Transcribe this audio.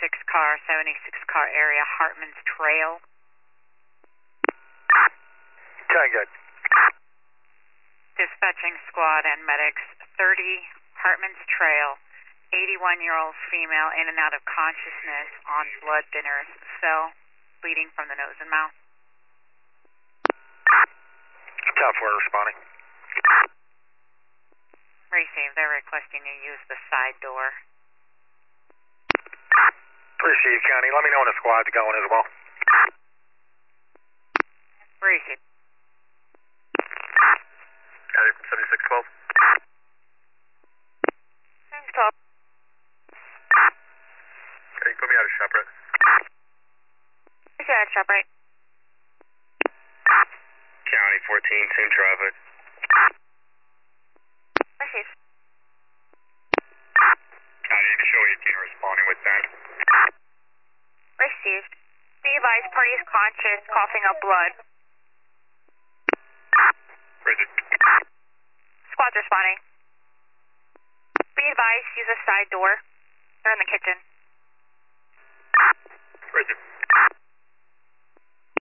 76 car area, Hartman's Trail. Okay, good. Dispatching squad and medics, 30 Hartman's Trail, 81-year-old female in and out of consciousness on blood thinners, fell, bleeding from the nose and mouth. Top 4 responding. Receive, they're requesting you use the side door. Appreciate it, County. Let me know when the squad's going as well. Receive. County from 7612. 12. Okay, put me out of shop, right? Okay, shop right. County 14, same traffic. Receive. County, show 18 responding with 10. Received. Be advised, party is conscious, coughing up blood. Bridget. Squad's responding. Be advised, use a side door.